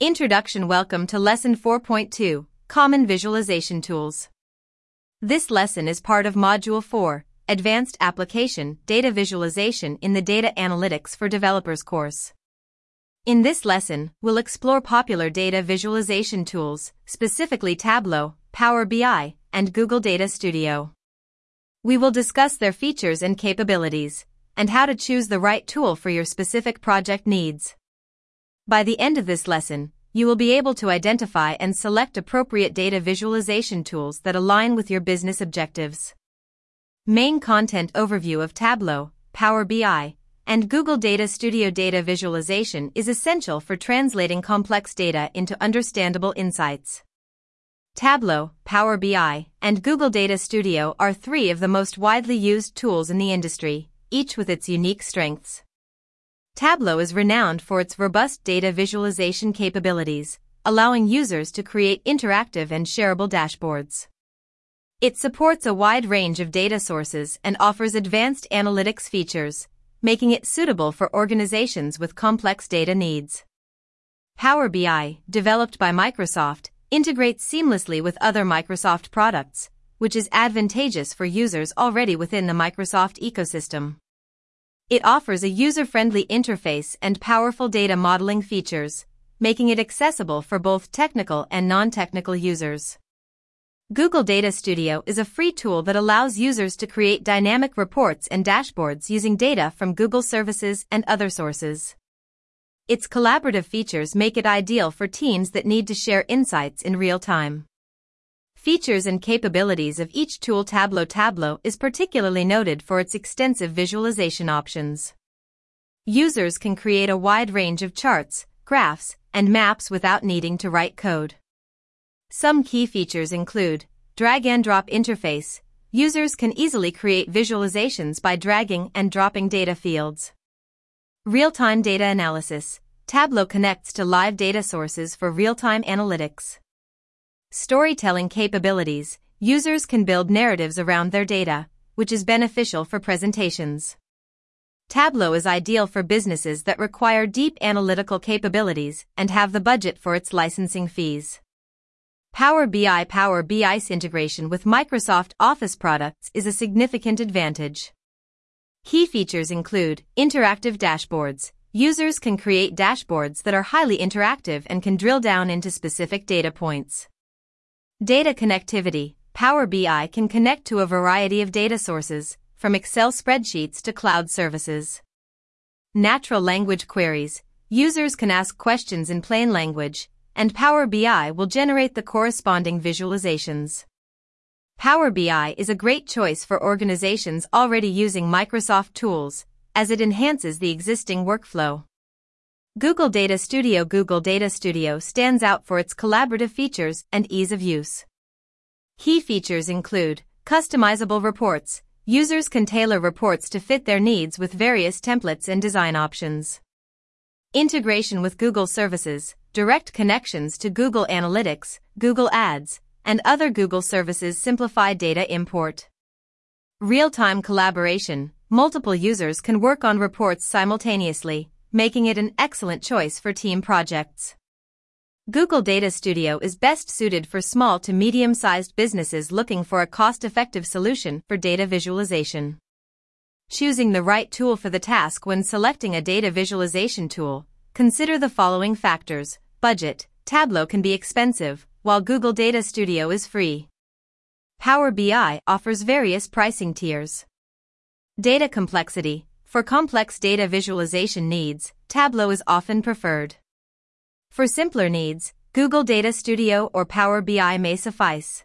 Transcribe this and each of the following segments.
Introduction. Welcome to Lesson 4.2, Common Visualization Tools. This lesson is part of Module 4, Advanced Application Data Visualization in the Data Analytics for Developers course. In this lesson, we'll explore popular data visualization tools, specifically Tableau, Power BI, and Google Data Studio. We will discuss their features and capabilities, and how to choose the right tool for your specific project needs. By the end of this lesson, you will be able to identify and select appropriate data visualization tools that align with your business objectives. Main content overview of Tableau, Power BI, and Google Data Studio. Data visualization is essential for translating complex data into understandable insights. Tableau, Power BI, and Google Data Studio are three of the most widely used tools in the industry, each with its unique strengths. Tableau is renowned for its robust data visualization capabilities, allowing users to create interactive and shareable dashboards. It supports a wide range of data sources and offers advanced analytics features, making it suitable for organizations with complex data needs. Power BI, developed by Microsoft, integrates seamlessly with other Microsoft products, which is advantageous for users already within the Microsoft ecosystem. It offers a user-friendly interface and powerful data modeling features, making it accessible for both technical and non-technical users. Google Data Studio is a free tool that allows users to create dynamic reports and dashboards using data from Google services and other sources. Its collaborative features make it ideal for teams that need to share insights in real time. Features and capabilities of each tool. Tableau is particularly noted for its extensive visualization options. Users can create a wide range of charts, graphs, and maps without needing to write code. Some key features include drag-and-drop interface. Users can easily create visualizations by dragging and dropping data fields. Real-time data analysis. Tableau connects to live data sources for real-time analytics. Storytelling capabilities. Users can build narratives around their data, which is beneficial for presentations. Tableau is ideal for businesses that require deep analytical capabilities and have the budget for its licensing fees. Power BI. Power BI's integration with Microsoft Office products is a significant advantage. Key features include interactive dashboards. Users can create dashboards that are highly interactive and can drill down into specific data points. Data connectivity. Power BI can connect to a variety of data sources, from Excel spreadsheets to cloud services. Natural language queries. Users can ask questions in plain language, and Power BI will generate the corresponding visualizations. Power BI is a great choice for organizations already using Microsoft tools, as it enhances the existing workflow. Google Data Studio. Google Data Studio stands out for its collaborative features and ease of use. Key features include customizable reports. Users can tailor reports to fit their needs with various templates and design options. Integration with Google services. Direct connections to Google Analytics, Google Ads, and other Google services simplify data import. Real-time collaboration. Multiple users can work on reports simultaneously, making it an excellent choice for team projects. Google Data Studio is best suited for small to medium-sized businesses looking for a cost-effective solution for data visualization. Choosing the right tool for the task. When selecting a data visualization tool, consider the following factors. Budget. Tableau can be expensive, while Google Data Studio is free. Power BI offers various pricing tiers. Data complexity. For complex data visualization needs, Tableau is often preferred. For simpler needs, Google Data Studio or Power BI may suffice.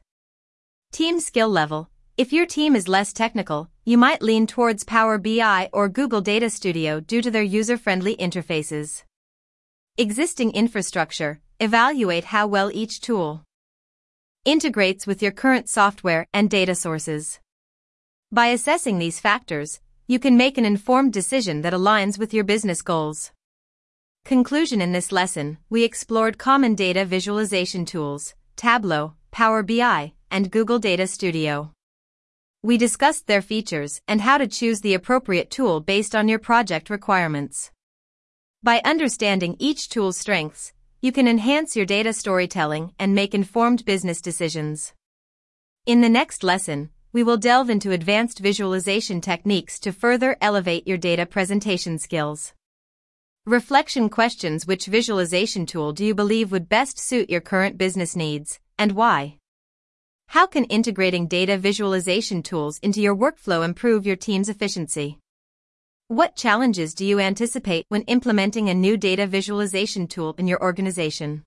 Team skill level. If your team is less technical, you might lean towards Power BI or Google Data Studio due to their user-friendly interfaces. Existing infrastructure. Evaluate how well each tool integrates with your current software and data sources. By assessing these factors, you can make an informed decision that aligns with your business goals. Conclusion. In this lesson, we explored common data visualization tools, Tableau, Power BI, and Google Data Studio. We discussed their features and how to choose the appropriate tool based on your project requirements. By understanding each tool's strengths, you can enhance your data storytelling and make informed business decisions. In the next lesson, we will delve into advanced visualization techniques to further elevate your data presentation skills. Reflection questions: which visualization tool do you believe would best suit your current business needs, and why? How can integrating data visualization tools into your workflow improve your team's efficiency? What challenges do you anticipate when implementing a new data visualization tool in your organization?